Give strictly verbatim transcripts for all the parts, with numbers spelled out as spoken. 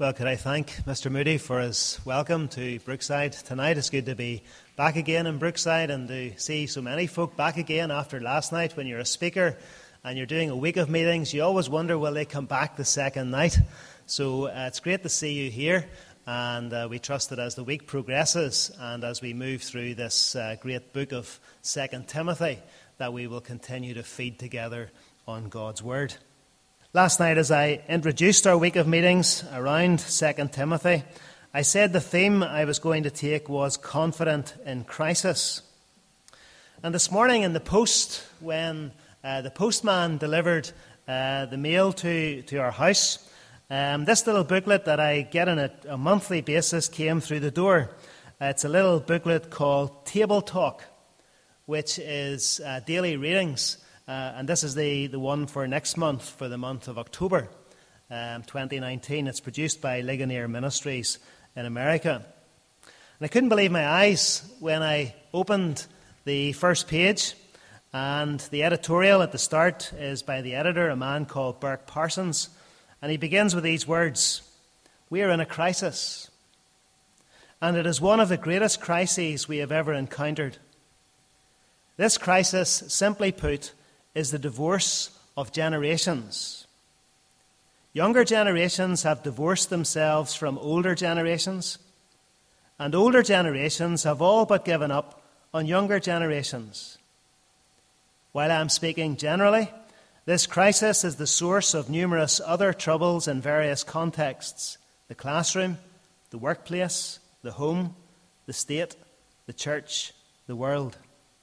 Well, could I thank Mister Moody for his welcome to Brookside tonight. It's good to be back again in Brookside and to see so many folk back again after last night. When you're a speaker and you're doing a week of meetings, you always wonder, will they come back the second night? So uh, it's great to see you here, and uh, we trust that as the week progresses and as we move through this uh, great book of Second Timothy, that we will continue to feed together on God's Word. Last night, as I introduced our week of meetings around Second Timothy, I said the theme I was going to take was confident in crisis. And this morning in the post, when uh, the postman delivered uh, the mail to, to our house, um, this little booklet that I get on a, a monthly basis came through the door. Uh, it's a little booklet called Table Talk, which is uh, daily readings. Uh, and this is the, the one for next month, for the month of October um, twenty nineteen. It's produced by Ligonier Ministries in America. And I couldn't believe my eyes when I opened the first page. And the editorial at the start is by the editor, a man called Burke Parsons. And he begins with these words: "We are in a crisis. And it is one of the greatest crises we have ever encountered. This crisis, simply put, is the divorce of generations. Younger generations have divorced themselves from older generations, and older generations have all but given up on younger generations. While I am speaking generally, this crisis is the source of numerous other troubles in various contexts: the classroom, the workplace, the home, the state, the church, the world.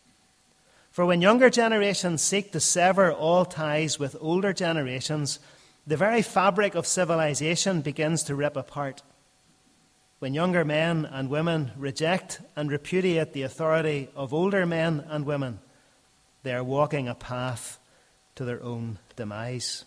For when younger generations seek to sever all ties with older generations, the very fabric of civilization begins to rip apart. When younger men and women reject and repudiate the authority of older men and women, they are walking a path to their own demise."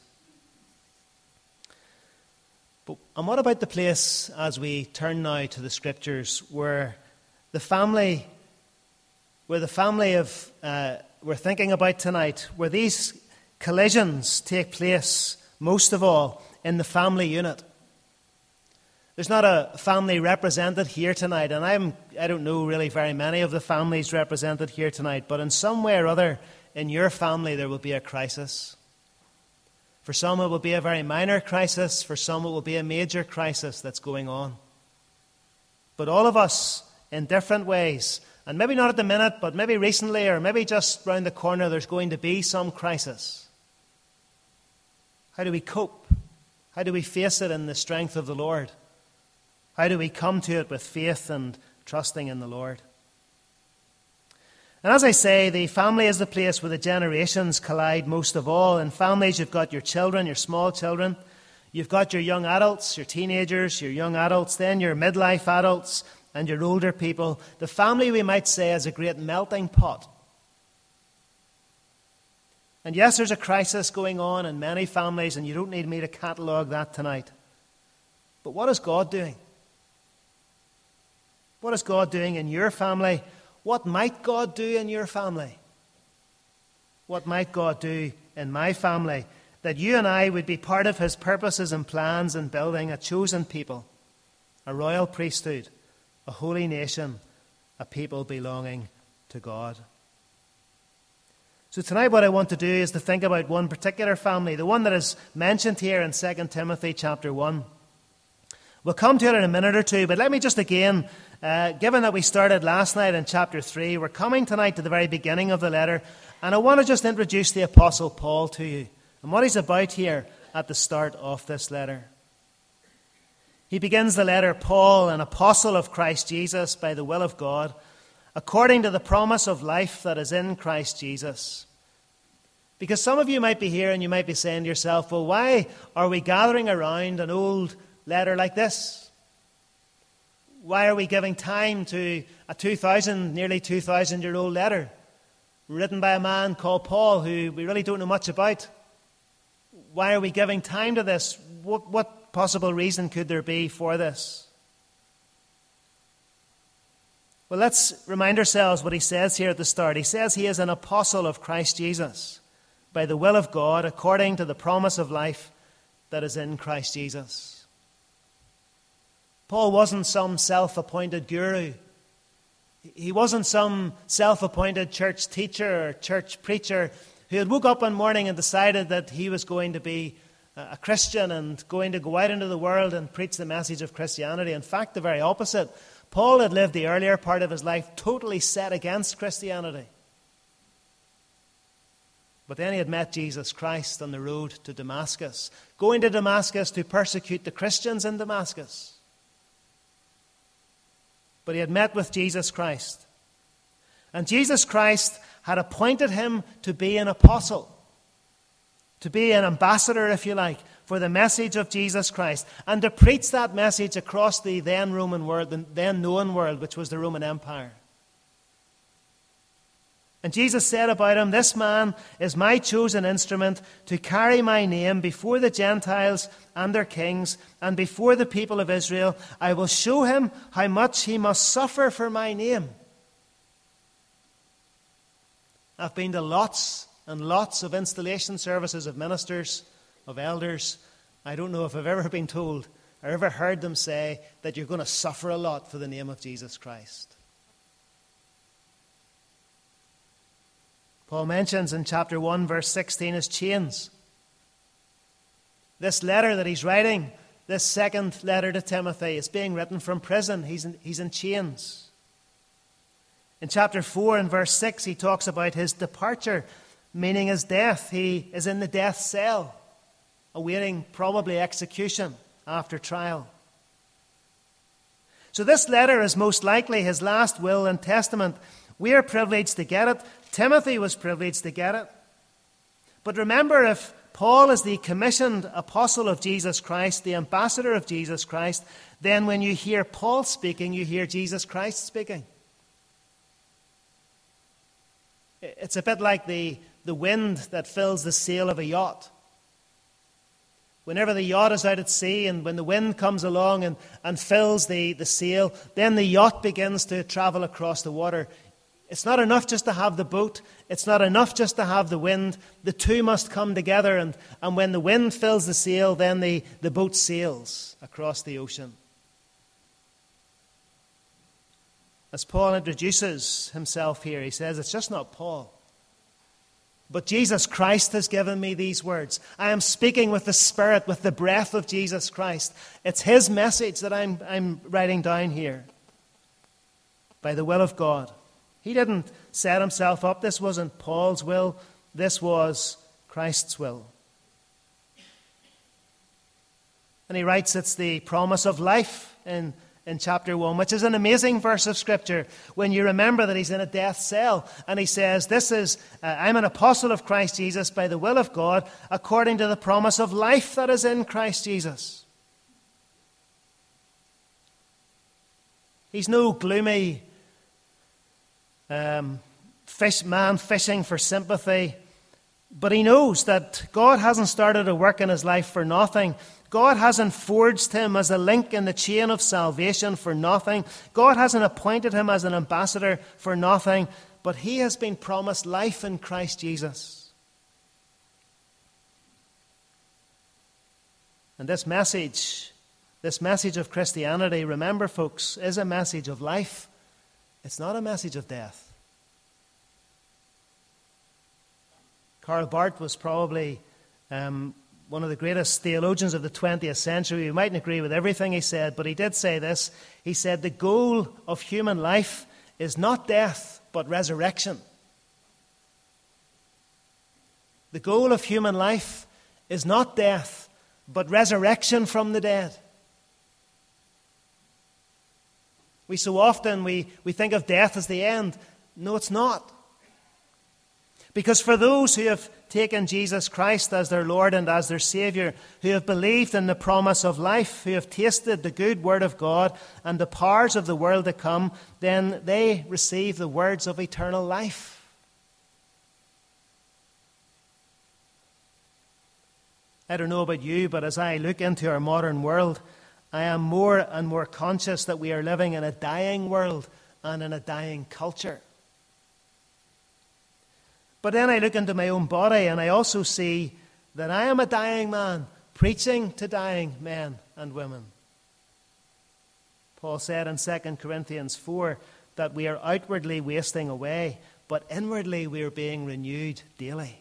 But, and what about the place, as we turn now to the Scriptures, where the family where the family of uh, we're thinking about tonight, where these collisions take place most of all in the family unit? There's not a family represented here tonight, and I'm, I don't know really very many of the families represented here tonight, but in some way or other in your family there will be a crisis. For some it will be a very minor crisis, for some it will be a major crisis that's going on. But all of us, in different ways, and maybe not at the minute, but maybe recently, or maybe just round the corner, there's going to be some crisis. How do we cope? How do we face it in the strength of the Lord? How do we come to it with faith and trusting in the Lord? And as I say, the family is the place where the generations collide most of all. In families, you've got your children, your small children. You've got your young adults, your teenagers, your young adults, then your midlife adults, and your older people. The family, we might say, is a great melting pot. And yes, there's a crisis going on in many families, and you don't need me to catalogue that tonight. But what is God doing? What is God doing in your family? What might God do in your family? What might God do in my family, that you and I would be part of His purposes and plans in building a chosen people, a royal priesthood, a holy nation, a people belonging to God? So tonight what I want to do is to think about one particular family, the one that is mentioned here in Second Timothy chapter one. We'll come to it in a minute or two, but let me just again, uh, given that we started last night in chapter three, we're coming tonight to the very beginning of the letter, and I want to just introduce the Apostle Paul to you and what he's about here at the start of this letter. He begins the letter, "Paul, an apostle of Christ Jesus, by the will of God, according to the promise of life that is in Christ Jesus." Because some of you might be here and you might be saying to yourself, well, why are we gathering around an old letter like this? Why are we giving time to a two thousand, nearly two thousand year old letter written by a man called Paul, who we really don't know much about? Why are we giving time to this? What, what possible reason could there be for this? Well, let's remind ourselves what he says here at the start. He says he is an apostle of Christ Jesus, by the will of God, according to the promise of life that is in Christ Jesus. Paul wasn't some self-appointed guru. He wasn't some self-appointed church teacher or church preacher who had woke up one morning and decided that he was going to be a Christian and going to go out into the world and preach the message of Christianity. In fact, the very opposite. Paul had lived the earlier part of his life totally set against Christianity. But then he had met Jesus Christ on the road to Damascus, going to Damascus to persecute the Christians in Damascus. But he had met with Jesus Christ. And Jesus Christ had appointed him to be an apostle, to be an ambassador, if you like, for the message of Jesus Christ, and to preach that message across the then Roman world, the then known world, which was the Roman Empire. And Jesus said about him, "This man is my chosen instrument to carry my name before the Gentiles and their kings and before the people of Israel. I will show him how much he must suffer for my name." I've been to lots and lots of installation services of ministers, of elders. I don't know if I've ever been told or ever heard them say that you're going to suffer a lot for the name of Jesus Christ. Paul mentions in chapter one, verse sixteen, his chains. This letter that he's writing, this second letter to Timothy, is being written from prison. He's in, he's in chains. In chapter four and verse six, he talks about his departure, meaning his death. He is in the death cell, awaiting probably execution after trial. So this letter is most likely his last will and testament. We are privileged to get it. Timothy was privileged to get it. But remember, if Paul is the commissioned apostle of Jesus Christ, the ambassador of Jesus Christ, then when you hear Paul speaking, you hear Jesus Christ speaking. It's a bit like the, the wind that fills the sail of a yacht. Whenever the yacht is out at sea and when the wind comes along and, and fills the, the sail, then the yacht begins to travel across the water. It's not enough just to have the boat. It's not enough just to have the wind. The two must come together, and, and when the wind fills the sail, then the, the boat sails across the ocean. As Paul introduces himself here, he says, it's just not Paul. But Jesus Christ has given me these words. I am speaking with the Spirit, with the breath of Jesus Christ. It's his message that I'm, I'm writing down here. By the will of God. He didn't set himself up. This wasn't Paul's will. This was Christ's will. And he writes it's the promise of life in, in chapter one, which is an amazing verse of Scripture when you remember that he's in a death cell. And he says, this is, uh, I'm an apostle of Christ Jesus by the will of God, according to the promise of life that is in Christ Jesus. He's no gloomy Um, fish man fishing for sympathy, but he knows that God hasn't started a work in his life for nothing. God hasn't forged him as a link in the chain of salvation for nothing. God hasn't appointed him as an ambassador for nothing, but he has been promised life in Christ Jesus. And this message, this message of Christianity, remember folks, is a message of life. It's not a message of death. Karl Barth was probably um, one of the greatest theologians of the twentieth century. You mightn't agree with everything he said, but he did say this. He said, the goal of human life is not death, but resurrection. The goal of human life is not death, but resurrection from the dead. We so often, we, we think of death as the end. No, it's not. Because for those who have taken Jesus Christ as their Lord and as their Savior, who have believed in the promise of life, who have tasted the good word of God and the powers of the world to come, then they receive the words of eternal life. I don't know about you, but as I look into our modern world, I am more and more conscious that we are living in a dying world and in a dying culture. But then I look into my own body and I also see that I am a dying man preaching to dying men and women. Paul said in Second Corinthians four that we are outwardly wasting away, but inwardly we are being renewed daily.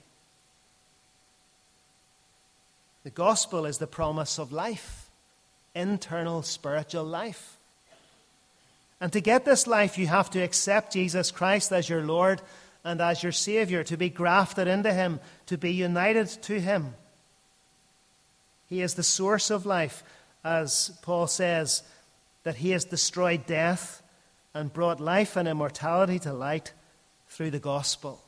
The gospel is the promise of life, internal spiritual life. And to get this life, you have to accept Jesus Christ as your Lord and as your Savior, to be grafted into him, to be united to him. He is the source of life, as Paul says, that he has destroyed death and brought life and immortality to light through the gospel.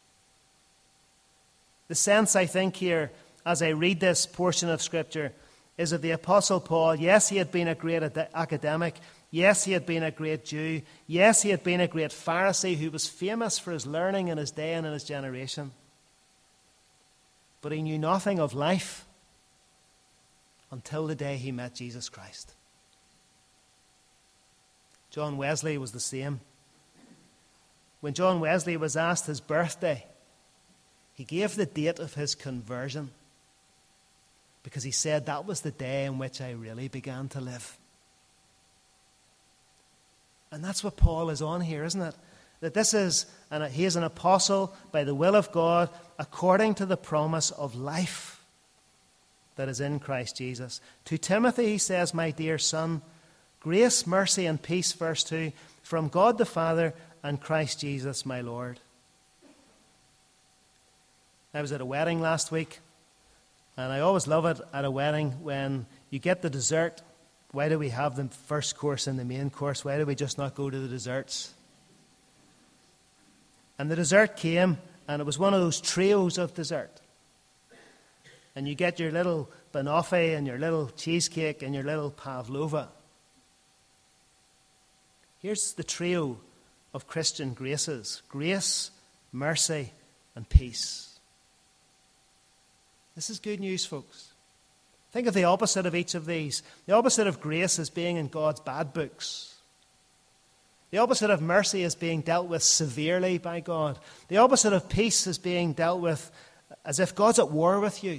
The sense, I think, here, as I read this portion of Scripture, is that the Apostle Paul, yes, he had been a great ad- academic. Yes, he had been a great Jew. Yes, he had been a great Pharisee who was famous for his learning in his day and in his generation. But he knew nothing of life until the day he met Jesus Christ. John Wesley was the same. When John Wesley was asked his birthday, he gave the date of his conversion because he said that was the day in which I really began to live. And that's what Paul is on here, isn't it? That this is, and he is an apostle by the will of God according to the promise of life that is in Christ Jesus. To Timothy he says, my dear son, grace, mercy, and peace, verse two, from God the Father and Christ Jesus my Lord. I was at a wedding last week, and I always love it at a wedding when you get the dessert. Why do we have the first course and the main course? Why do we just not go to the desserts? And the dessert came, and it was one of those trios of dessert. And you get your little banoffee and your little cheesecake and your little pavlova. Here's the trio of Christian graces: grace, mercy, and peace. This is good news, folks. Think of the opposite of each of these. The opposite of grace is being in God's bad books. The opposite of mercy is being dealt with severely by God. The opposite of peace is being dealt with as if God's at war with you.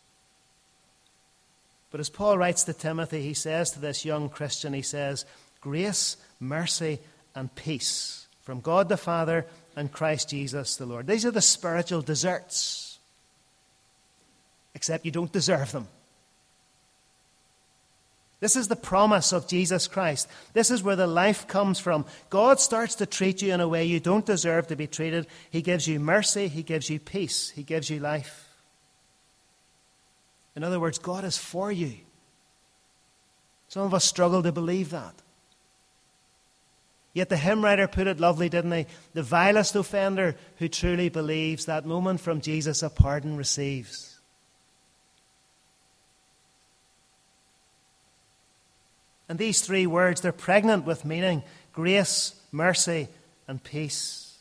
But as Paul writes to Timothy, he says to this young Christian, he says, grace, mercy, and peace from God the Father and Christ Jesus the Lord. These are the spiritual desserts, except you don't deserve them. This is the promise of Jesus Christ. This is where the life comes from. God starts to treat you in a way you don't deserve to be treated. He gives you mercy. He gives you peace. He gives you life. In other words, God is for you. Some of us struggle to believe that. Yet the hymn writer put it lovely, didn't he? The vilest offender who truly believes, that moment from Jesus a pardon receives. And these three words, they're pregnant with meaning: grace, mercy, and peace.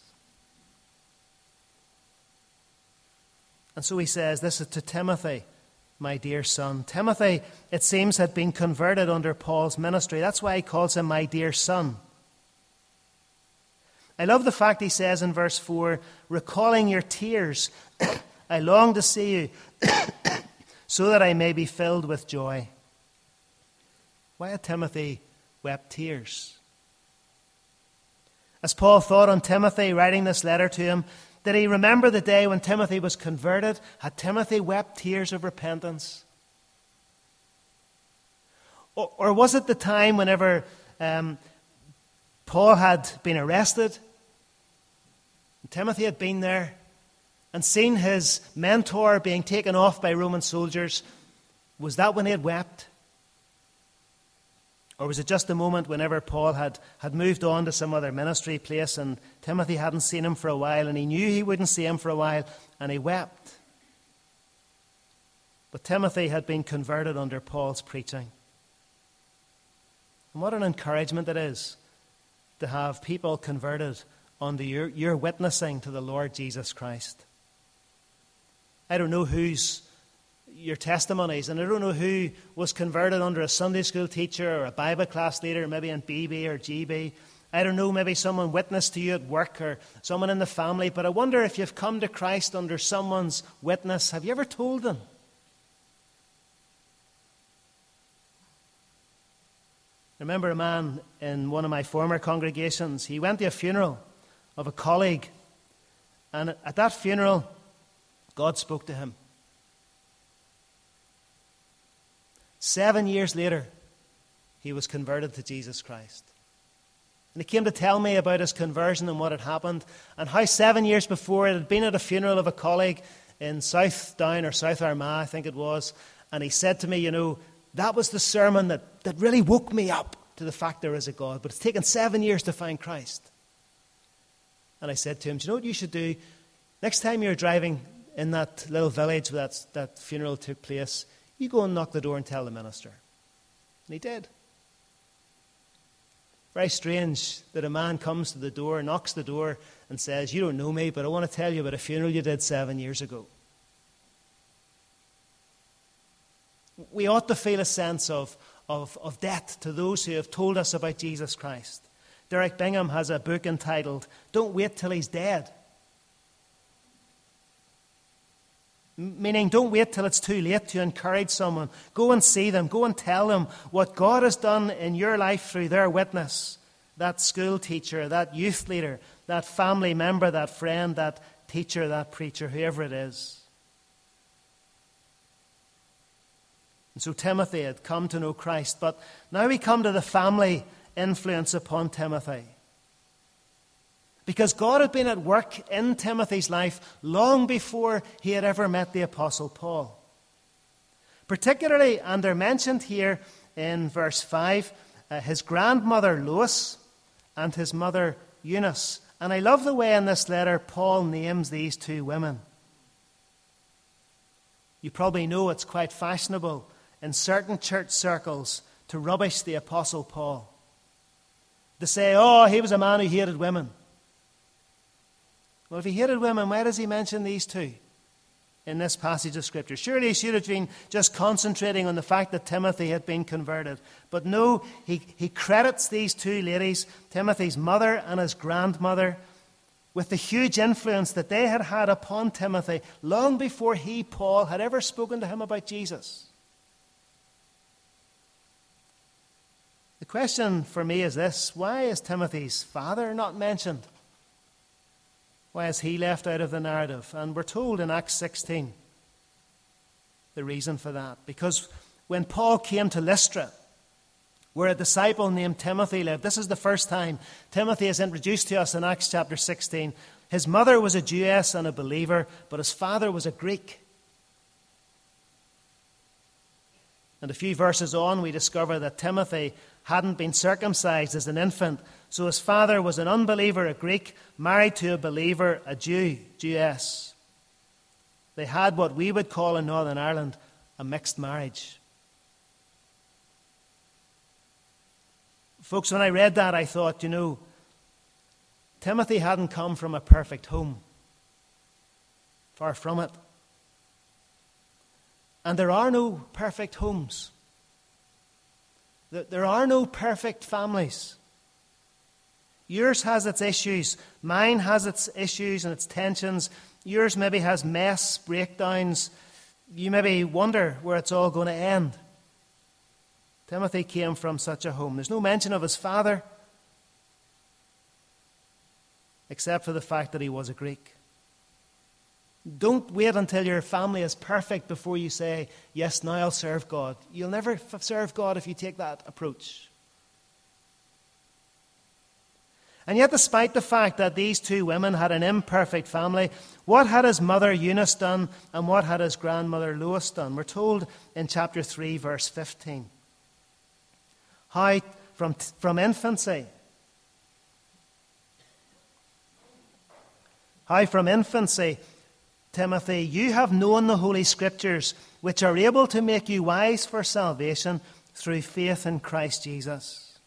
And so he says, this is to Timothy, my dear son. Timothy, it seems, had been converted under Paul's ministry. That's why he calls him my dear son. I love the fact he says in verse four, recalling your tears, I long to see you so that I may be filled with joy. Why had Timothy wept tears? As Paul thought on Timothy writing this letter to him, did he remember the day when Timothy was converted? Had Timothy wept tears of repentance? Or, or was it the time whenever um, Paul had been arrested, and Timothy had been there and seen his mentor being taken off by Roman soldiers? Was that when he had wept? Or was it just a moment whenever Paul had, had moved on to some other ministry place and Timothy hadn't seen him for a while and he knew he wouldn't see him for a while and he wept? But Timothy had been converted under Paul's preaching. And what an encouragement it is to have people converted under your, your witnessing to the Lord Jesus Christ. I don't know who's your testimonies, and I don't know who was converted under a Sunday school teacher or a Bible class leader, maybe in B B or G B. I don't know, maybe someone witnessed to you at work or someone in the family, but I wonder if you've come to Christ under someone's witness. Have you ever told them? I remember a man in one of my former congregations. He went to a funeral of a colleague, and at that funeral, God spoke to him. Seven years later, he was converted to Jesus Christ. And he came to tell me about his conversion and what had happened, and how seven years before it had been at a funeral of a colleague in South Down or South Armagh, I think it was, and he said to me, you know, that was the sermon that, that really woke me up to the fact there is a God, but it's taken seven years to find Christ. And I said to him, do you know what you should do? Next time you're driving in that little village where that, that funeral took place, you go and knock the door and tell the minister. And he did. Very strange that a man comes to the door, knocks the door, and says, you don't know me, but I want to tell you about a funeral you did seven years ago. We ought to feel a sense of, of, of debt to those who have told us about Jesus Christ. Derek Bingham has a book entitled, Don't Wait Till He's Dead. Meaning, don't wait till it's too late to encourage someone. Go and see them. Go and tell them what God has done in your life through their witness. That school teacher, that youth leader, that family member, that friend, that teacher, that preacher, whoever it is. And so Timothy had come to know Christ, but now we come to the family influence upon Timothy. Because God had been at work in Timothy's life long before he had ever met the Apostle Paul. Particularly, and they're mentioned here in verse five, uh, his grandmother Lois and his mother Eunice. And I love the way in this letter Paul names these two women. You probably know it's quite fashionable in certain church circles to rubbish the Apostle Paul. To say, oh, he was a man who hated women. Well, if he hated women, why does he mention these two in this passage of Scripture? Surely he should have been just concentrating on the fact that Timothy had been converted. But no, he, he credits these two ladies, Timothy's mother and his grandmother, with the huge influence that they had had upon Timothy long before he, Paul, had ever spoken to him about Jesus. The question for me is this: why is Timothy's father not mentioned? Why is he left out of the narrative? And we're told in Acts sixteen the reason for that. Because when Paul came to Lystra, where a disciple named Timothy lived, this is the first time Timothy is introduced to us in Acts chapter sixteen. His mother was a Jewess and a believer, but his father was a Greek. And a few verses on, we discover that Timothy hadn't been circumcised as an infant, so his father was an unbeliever, a Greek, married to a believer, a Jew, Jewess. They had what we would call in Northern Ireland a mixed marriage. Folks, when I read that, I thought, you know, Timothy hadn't come from a perfect home. Far from it. And there are no perfect homes. There are no perfect families. Yours has its issues. Mine has its issues and its tensions. Yours maybe has mess, breakdowns. You maybe wonder where it's all going to end. Timothy came from such a home. There's no mention of his father, except for the fact that he was a Greek. Don't wait until your family is perfect before you say, yes, now I'll serve God. You'll never f- serve God if you take that approach. And yet, despite the fact that these two women had an imperfect family, what had his mother Eunice done and what had his grandmother Lois done? We're told in chapter three, verse fifteen. How from, from infancy, how from infancy, Timothy, you have known the Holy Scriptures, which are able to make you wise for salvation through faith in Christ Jesus.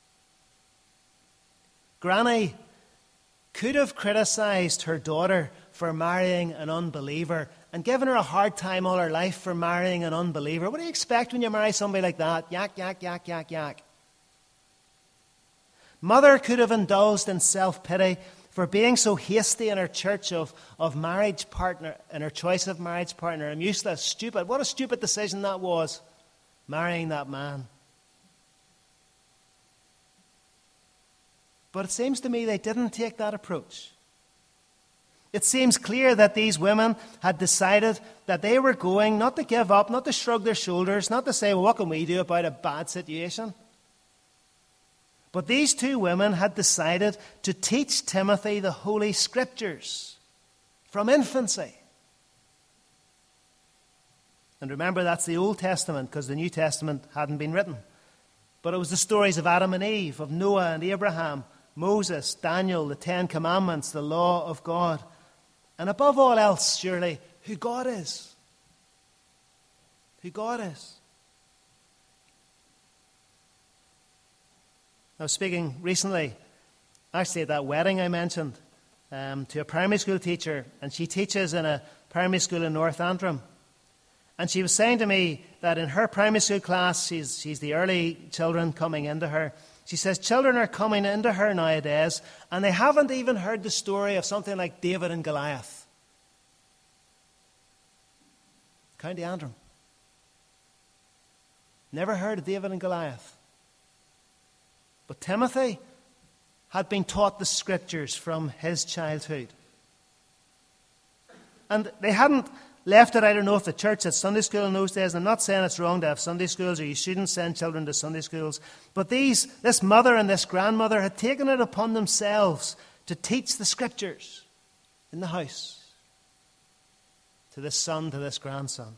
Granny could have criticized her daughter for marrying an unbeliever and given her a hard time all her life for marrying an unbeliever. What do you expect when you marry somebody like that? Yak, yak, yak, yak, yak. Mother could have indulged in self-pity for being so hasty in her church of, of marriage partner, in her choice of marriage partner. I'm useless, stupid. What a stupid decision that was, marrying that man. But it seems to me they didn't take that approach. It seems clear that these women had decided that they were going not to give up, not to shrug their shoulders, not to say, well, what can we do about a bad situation? But these two women had decided to teach Timothy the Holy Scriptures from infancy. And remember, that's the Old Testament, because the New Testament hadn't been written. But it was the stories of Adam and Eve, of Noah and Abraham, Moses, Daniel, the Ten Commandments, the law of God. And above all else, surely, who God is. Who God is. I was speaking recently, actually at that wedding I mentioned, um, to a primary school teacher, and she teaches in a primary school in North Antrim. And she was saying to me that in her primary school class, she's, she's the early children coming into her. She says children are coming into her nowadays, and they haven't even heard the story of something like David and Goliath. County Antrim. Never heard of David and Goliath. But Timothy had been taught the Scriptures from his childhood. And they hadn't left it, I don't know if the church had Sunday school in those days. I'm not saying it's wrong to have Sunday schools or you shouldn't send children to Sunday schools. But these, this mother and this grandmother had taken it upon themselves to teach the Scriptures in the house to this son, to this grandson.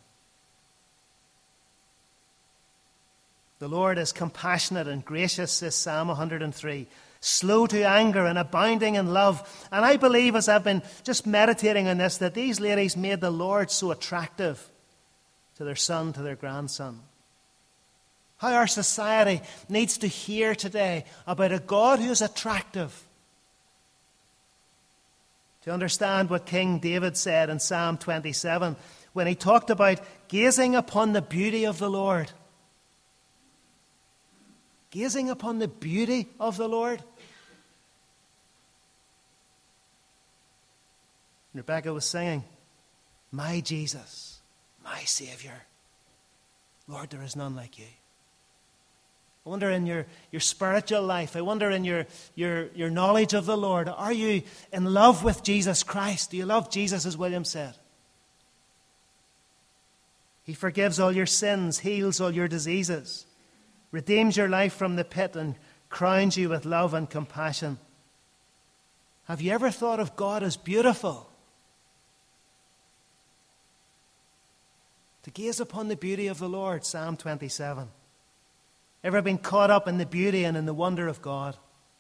The Lord is compassionate and gracious, says Psalm one hundred three, slow to anger and abounding in love. And I believe, as I've been just meditating on this, that these ladies made the Lord so attractive to their son, to their grandson. How our society needs to hear today about a God who is attractive. To understand what King David said in Psalm twenty-seven, when he talked about gazing upon the beauty of the Lord. Gazing upon the beauty of the Lord. And Rebecca was singing, my Jesus, my Savior. Lord, there is none like you. I wonder in your, your spiritual life, I wonder in your, your, your knowledge of the Lord, are you in love with Jesus Christ? Do you love Jesus, as William said? He forgives all your sins, heals all your diseases, redeems your life from the pit, and crowns you with love and compassion. Have you ever thought of God as beautiful? To gaze upon the beauty of the Lord, Psalm twenty-seven. Ever been caught up in the beauty and in the wonder of God?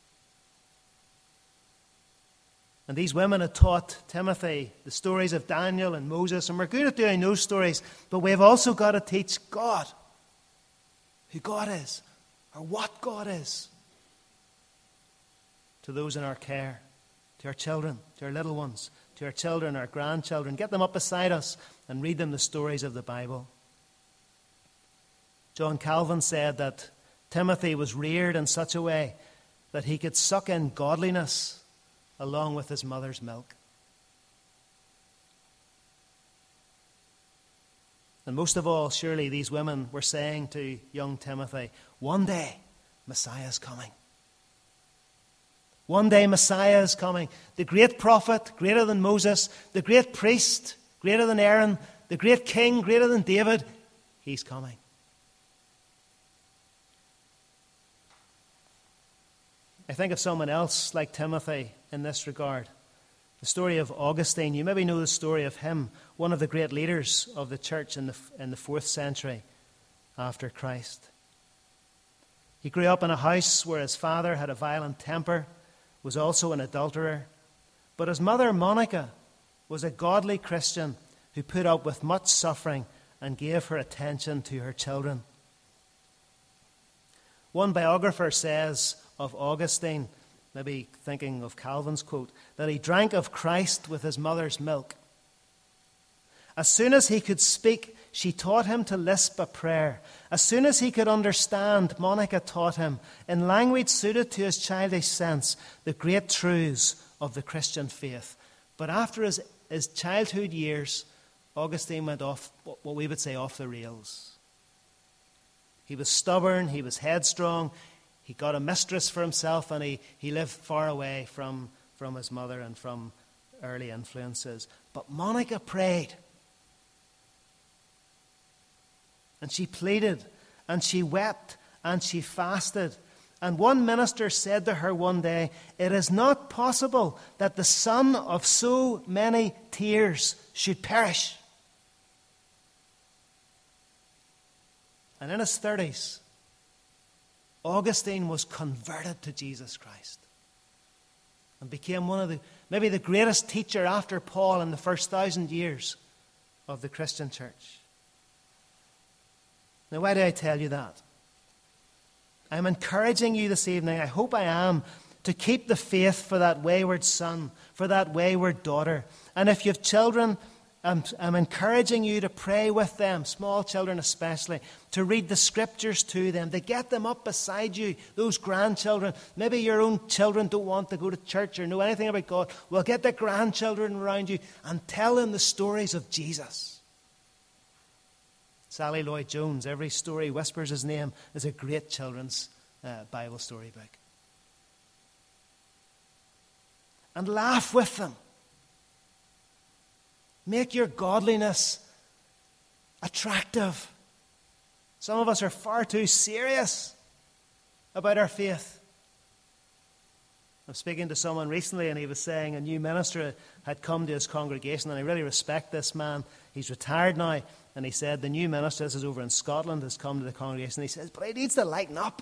And these women had taught Timothy the stories of Daniel and Moses, and we're good at doing those stories, but we've also got to teach God. Who God is, or what God is, to those in our care, to our children, to our little ones, to our children, our grandchildren. Get them up beside us and read them the stories of the Bible. John Calvin said that Timothy was reared in such a way that he could suck in godliness along with his mother's milk. And most of all, surely these women were saying to young Timothy, one day Messiah is coming. One day Messiah is coming. The great prophet, greater than Moses, the great priest, greater than Aaron, the great king, greater than David, he's coming. I think of someone else like Timothy in this regard. The story of Augustine. You maybe know the story of him, one of the great leaders of the church in the, in the fourth century after Christ. He grew up in a house where his father had a violent temper, was also an adulterer. But his mother, Monica, was a godly Christian who put up with much suffering and gave her attention to her children. One biographer says of Augustine, maybe thinking of Calvin's quote, that he drank of Christ with his mother's milk. As soon as he could speak, she taught him to lisp a prayer. As soon as he could understand, Monica taught him, in language suited to his childish sense, the great truths of the Christian faith. But after his, his childhood years, Augustine went off, what we would say, off the rails. He was stubborn, he was headstrong, he got a mistress for himself, and he, he lived far away from, from his mother and from early influences. But Monica prayed. And she pleaded, and she wept, and she fasted. And one minister said to her one day, "It is not possible that the son of so many tears should perish." And in his thirties, Augustine was converted to Jesus Christ and became one of the, maybe the greatest teacher after Paul in the first thousand years of the Christian church. Now, why do I tell you that? I'm encouraging you this evening, I hope I am, to keep the faith for that wayward son, for that wayward daughter. And if you have children, I'm, I'm encouraging you to pray with them, small children especially, to read the scriptures to them, to get them up beside you, those grandchildren. Maybe your own children don't want to go to church or know anything about God. Well, get the grandchildren around you and tell them the stories of Jesus. Sally Lloyd-Jones, every story whispers his name, is a great children's uh, Bible storybook. And laugh with them. Make your godliness attractive. Some of us are far too serious about our faith. I was speaking to someone recently, and he was saying a new minister had come to his congregation, and I really respect this man. He's retired now. And he said, the new minister, this is over in Scotland, has come to the congregation. He says, but he needs to lighten up.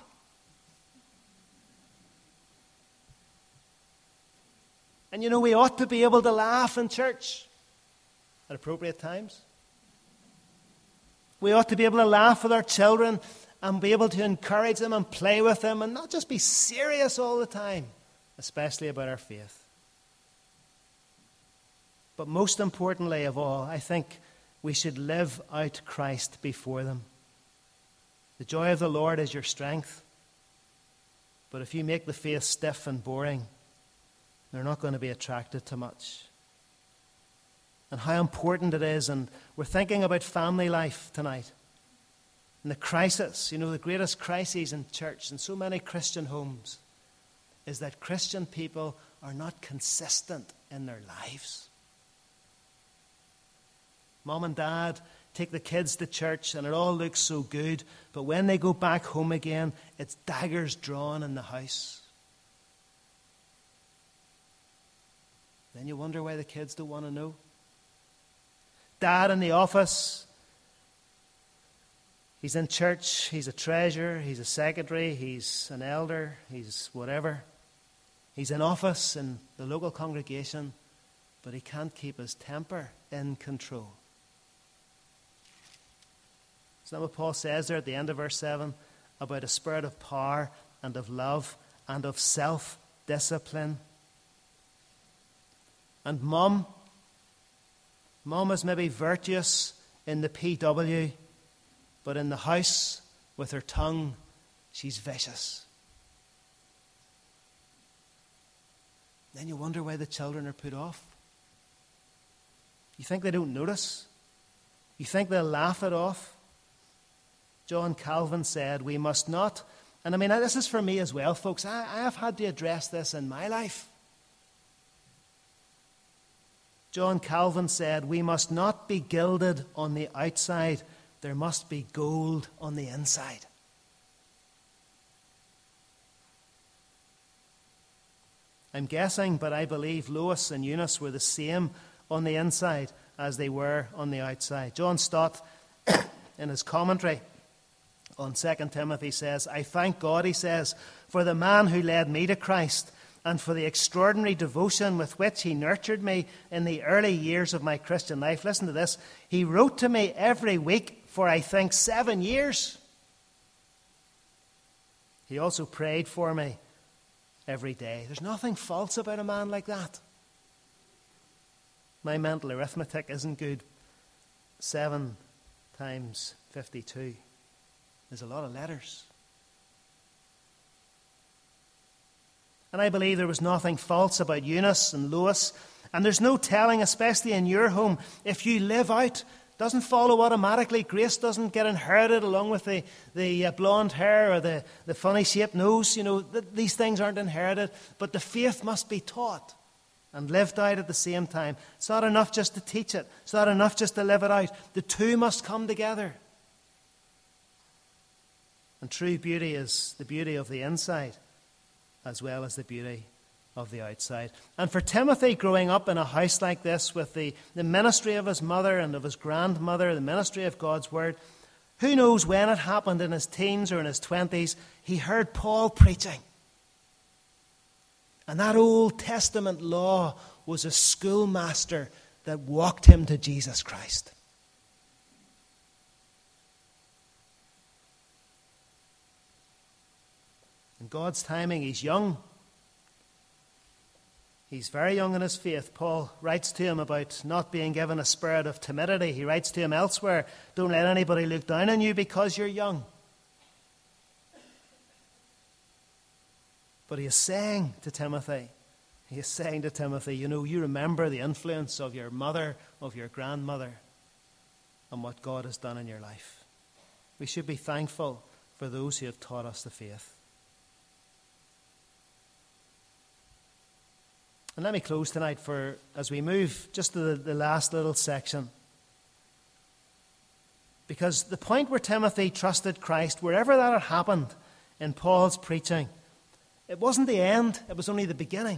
And you know, we ought to be able to laugh in church at appropriate times. We ought to be able to laugh with our children and be able to encourage them and play with them and not just be serious all the time, especially about our faith. But most importantly of all, I think we should live out Christ before them. The joy of the Lord is your strength. But if you make the faith stiff and boring, they're not going to be attracted to much. And how important it is, and we're thinking about family life tonight. And the crisis, you know, the greatest crises in church and so many Christian homes is that Christian people are not consistent in their lives. Mom and dad take the kids to church and it all looks so good, but when they go back home again, it's daggers drawn in the house. Then you wonder why the kids don't want to know. Dad in the office, he's in church, he's a treasurer, he's a secretary, he's an elder, he's whatever. He's in office in the local congregation, but he can't keep his temper in control. Isn't that what Paul says there at the end of verse seven about a spirit of power and of love and of self-discipline? And mom, mom is maybe virtuous in the P W, but in the house with her tongue, she's vicious. Then you wonder why the children are put off. You think they don't notice? You think they'll laugh it off? John Calvin said, we must not, and I mean, this is for me as well, folks. I, I have had to address this in my life. John Calvin said, we must not be gilded on the outside. There must be gold on the inside. I'm guessing, but I believe Lois and Eunice were the same on the inside as they were on the outside. John Stott, in his commentary on Second Timothy, says, I thank God, he says, for the man who led me to Christ and for the extraordinary devotion with which he nurtured me in the early years of my Christian life. Listen to this. He wrote to me every week for, I think, seven years. He also prayed for me every day. There's nothing false about a man like that. My mental arithmetic isn't good. Seven times fifty-two. There's a lot of letters. And I believe there was nothing false about Eunice and Lois. And there's no telling, especially in your home, if you live out Doesn't follow automatically. Grace doesn't get inherited along with the, the uh, blonde hair or the, the funny shaped nose. You know, th- these things aren't inherited. But the faith must be taught and lived out at the same time. It's not enough just to teach it. It's not enough just to live it out. The two must come together. And true beauty is the beauty of the inside as well as the beauty of the outside. And for Timothy, growing up in a house like this with the, the ministry of his mother and of his grandmother, the ministry of God's word, who knows when it happened, in his teens or in his twenties, he heard Paul preaching. And that Old Testament law was a schoolmaster that walked him to Jesus Christ. In God's timing, he's young. He's very young in his faith. Paul writes to him about not being given a spirit of timidity. He writes to him elsewhere, don't let anybody look down on you because you're young. But he is saying to Timothy, he is saying to Timothy, you know, you remember the influence of your mother, of your grandmother, and what God has done in your life. We should be thankful for those who have taught us the faith. And let me close tonight for as we move just to the, the last little section. Because the point where Timothy trusted Christ, wherever that had happened in Paul's preaching, it wasn't the end, it was only the beginning.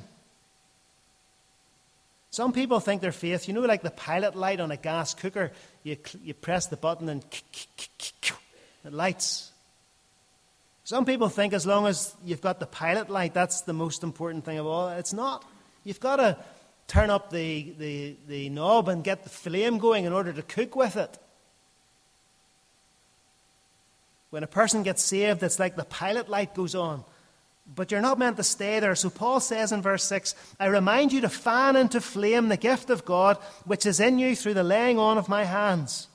Some people think their faith, you know, like the pilot light on a gas cooker, you, you press the button and it lights. Some people think as long as you've got the pilot light, that's the most important thing of all. It's not. You've got to turn up the, the, the knob and get the flame going in order to cook with it. When a person gets saved, it's like the pilot light goes on. But you're not meant to stay there. So Paul says in verse six, I remind you to fan into flame the gift of God, which is in you through the laying on of my hands.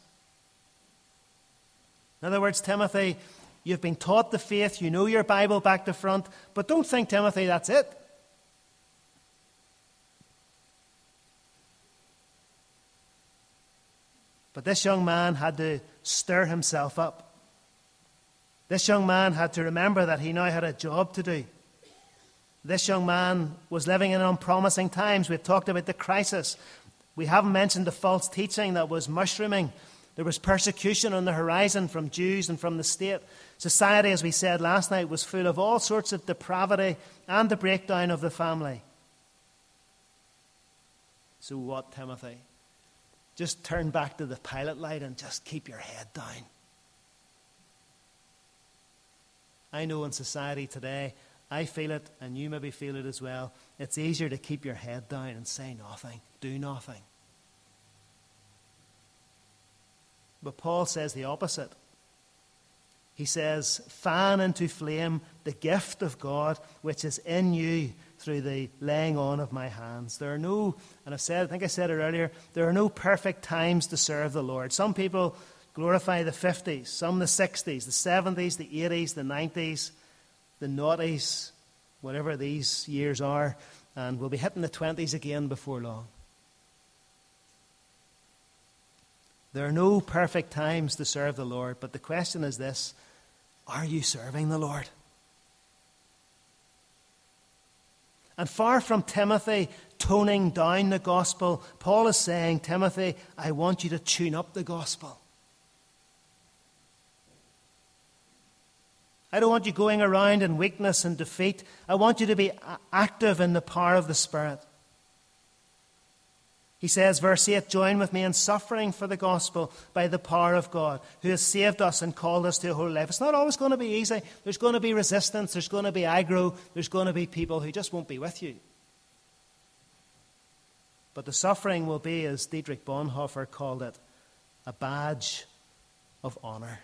In other words, Timothy, you've been taught the faith, you know your Bible back to front, but don't think, Timothy, that's it. But this young man had to stir himself up. This young man had to remember that he now had a job to do. This young man was living in unpromising times. We've talked about the crisis. We haven't mentioned the false teaching that was mushrooming. There was persecution on the horizon from Jews and from the state. Society, as we said last night, was full of all sorts of depravity and the breakdown of the family. So what, Timothy? Just turn back to the pilot light and just keep your head down. I know in society today, I feel it, and you maybe feel it as well. It's easier to keep your head down and say nothing, do nothing. But Paul says the opposite. He says, fan into flame the gift of God which is in you through the laying on of my hands. There are no, and I've said, I think I said it earlier, there are no perfect times to serve the Lord. Some people glorify the fifties, some the sixties, the seventies, the eighties, the nineties, the noughties, whatever these years are, and we'll be hitting the twenties again before long. There are no perfect times to serve the Lord, but the question is this, are you serving the Lord? And far from Timothy toning down the gospel, Paul is saying, Timothy, I want you to tune up the gospel. I don't want you going around in weakness and defeat. I want you to be active in the power of the Spirit. He says, verse eight, join with me in suffering for the gospel by the power of God, who has saved us and called us to a holy life. It's not always going to be easy. There's going to be resistance. There's going to be aggro. There's going to be people who just won't be with you. But the suffering will be, as Dietrich Bonhoeffer called it, a badge of honor.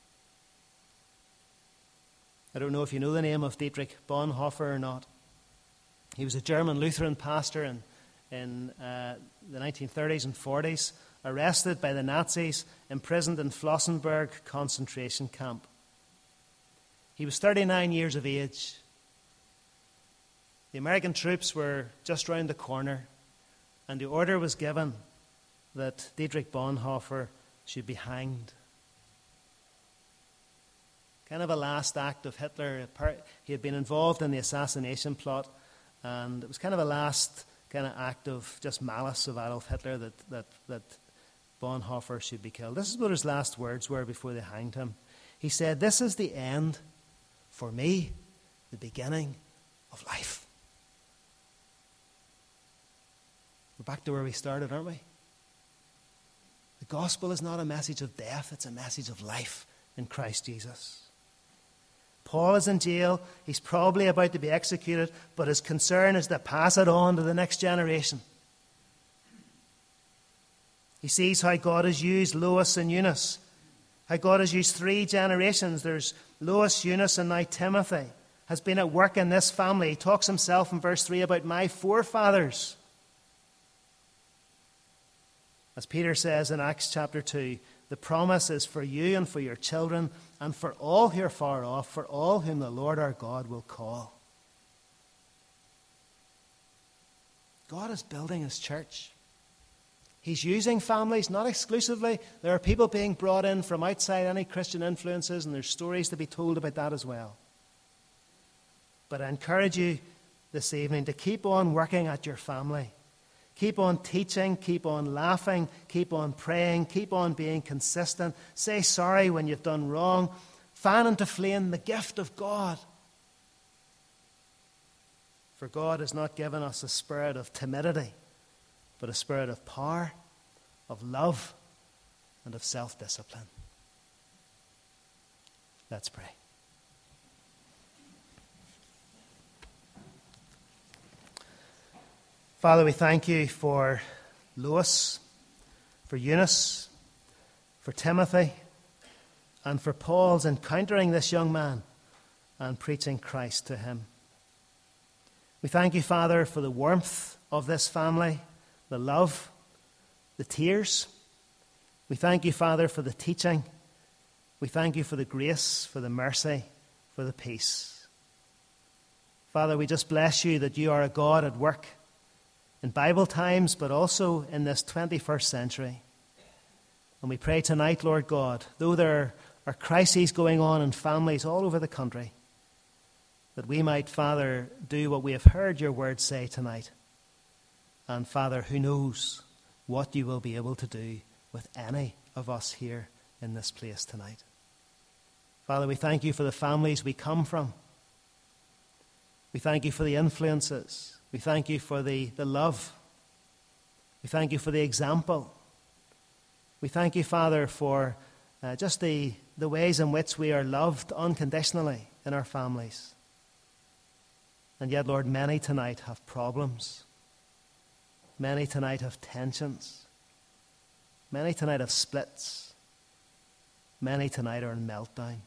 I don't know if you know the name of Dietrich Bonhoeffer or not. He was a German Lutheran pastor in in uh, the nineteen thirties and forties, arrested by the Nazis, imprisoned in Flossenburg concentration camp. He was thirty-nine years of age. The American troops were just round the corner, and the order was given that Dietrich Bonhoeffer should be hanged. Kind of a last act of Hitler. He had been involved in the assassination plot, and it was kind of a last kind of act of just malice of Adolf Hitler that, that, that Bonhoeffer should be killed. This is what his last words were before they hanged him. He said, "This is the end, for me, the beginning of life." We're back to where we started, aren't we? The gospel is not a message of death, it's a message of life in Christ Jesus. Paul is in jail. He's probably about to be executed, but his concern is to pass it on to the next generation. He sees how God has used Lois and Eunice, how God has used three generations. There's Lois, Eunice, and now Timothy has been at work in this family. He talks himself in verse three about my forefathers. As Peter says in Acts chapter two, the promise is for you and for your children and for all who are far off, for all whom the Lord our God will call. God is building his church. He's using families, not exclusively. There are people being brought in from outside any Christian influences, and there's stories to be told about that as well. But I encourage you this evening to keep on working at your family. Keep on teaching, keep on laughing, keep on praying, keep on being consistent. Say sorry when you've done wrong. Fan into flame the gift of God. For God has not given us a spirit of timidity, but a spirit of power, of love, and of self-discipline. Let's pray. Father, we thank you for Lois, for Eunice, for Timothy, and for Paul's encountering this young man and preaching Christ to him. We thank you, Father, for the warmth of this family, the love, the tears. We thank you, Father, for the teaching. We thank you for the grace, for the mercy, for the peace. Father, we just bless you that you are a God at work in Bible times, but also in this twenty-first century. And we pray tonight, Lord God, though there are crises going on in families all over the country, that we might, Father, do what we have heard your word say tonight. And Father, who knows what you will be able to do with any of us here in this place tonight. Father, we thank you for the families we come from. We thank you for the influences. We thank you for the, the love. We thank you for the example. We thank you, Father, for uh, just the, the ways in which we are loved unconditionally in our families. And yet, Lord, many tonight have problems. Many tonight have tensions. Many tonight have splits. Many tonight are in meltdown.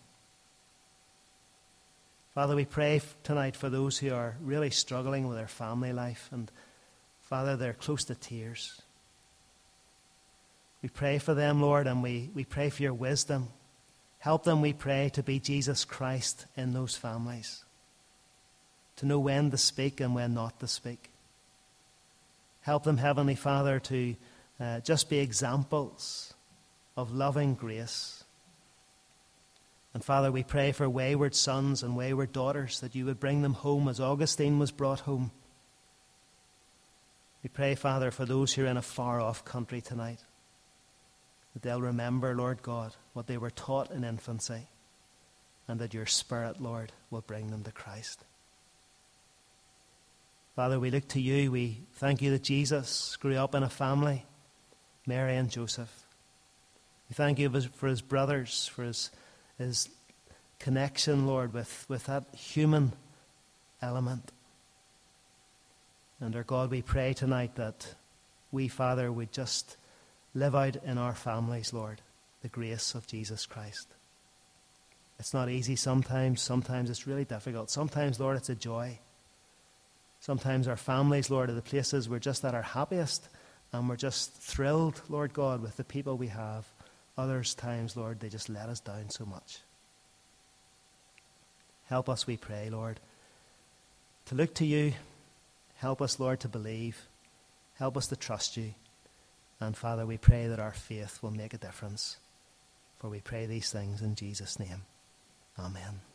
Father, we pray tonight for those who are really struggling with their family life. And Father, they're close to tears. We pray for them, Lord, and we, we pray for your wisdom. Help them, we pray, to be Jesus Christ in those families. To know when to speak and when not to speak. Help them, Heavenly Father, to uh, just be examples of loving grace. And Father, we pray for wayward sons and wayward daughters, that you would bring them home as Augustine was brought home. We pray, Father, for those who are in a far-off country tonight, that they'll remember, Lord God, what they were taught in infancy, and that your Spirit, Lord, will bring them to Christ. Father, we look to you. We thank you that Jesus grew up in a family, Mary and Joseph. We thank you for his brothers, for his his connection, Lord, with, with that human element. And our God, we pray tonight that we, Father, would just live out in our families, Lord, the grace of Jesus Christ. It's not easy sometimes. Sometimes it's really difficult. Sometimes, Lord, it's a joy. Sometimes our families, Lord, are the places we're just at our happiest, and we're just thrilled, Lord God, with the people we have. Others times, Lord, they just let us down so much. Help us, we pray, Lord, to look to you. Help us, Lord, to believe. Help us to trust you. And Father, we pray that our faith will make a difference. For we pray these things in Jesus' name. Amen.